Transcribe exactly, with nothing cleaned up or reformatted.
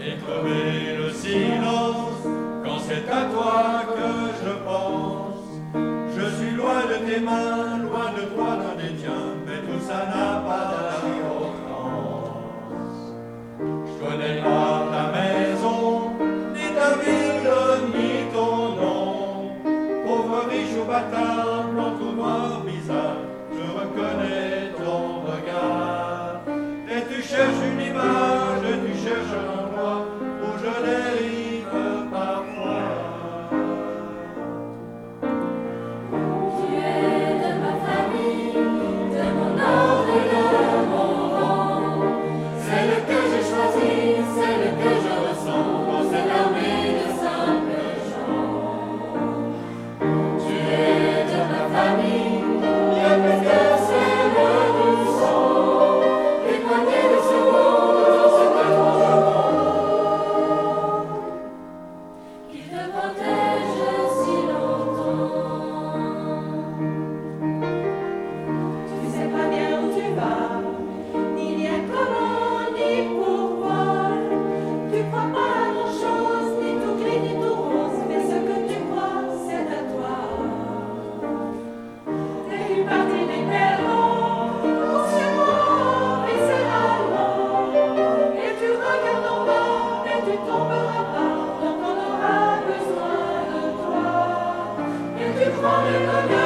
trouver le silence quand c'est à toi que je pense. Je suis loin de tes mains, loin de toi, loin des tiens, mais tout ça n'a pas d'importance. Je connais pas ta maison, ni ta ville, ni ton nom. Pauvre riche ou bâtard, blanc ou noir, bizarre, je reconnais ton regard. Et tu cherches une image, tu cherches un endroit où je dérive parfois. Tu es de ma famille, de mon ordre et de mon rang. Celle que j'ai choisie, celle que je ressens, pour cette armée de simples gens. Tu es de ma famille, bien plus que celle du sang. Les poignées de secours dans ce cœur qui te protège si longtemps. Tu sais pas bien où tu vas, ni bien comment, ni pourquoi. Tu crois pas à grand chose, ni tout gris, ni tout rose, mais ce que tu crois, c'est à toi. T'es une partie des perdants, consciemment, viscéralement. Et tu regardes en bas, et tu tomberas pas, donc on aura besoin de toi. Et tu crois les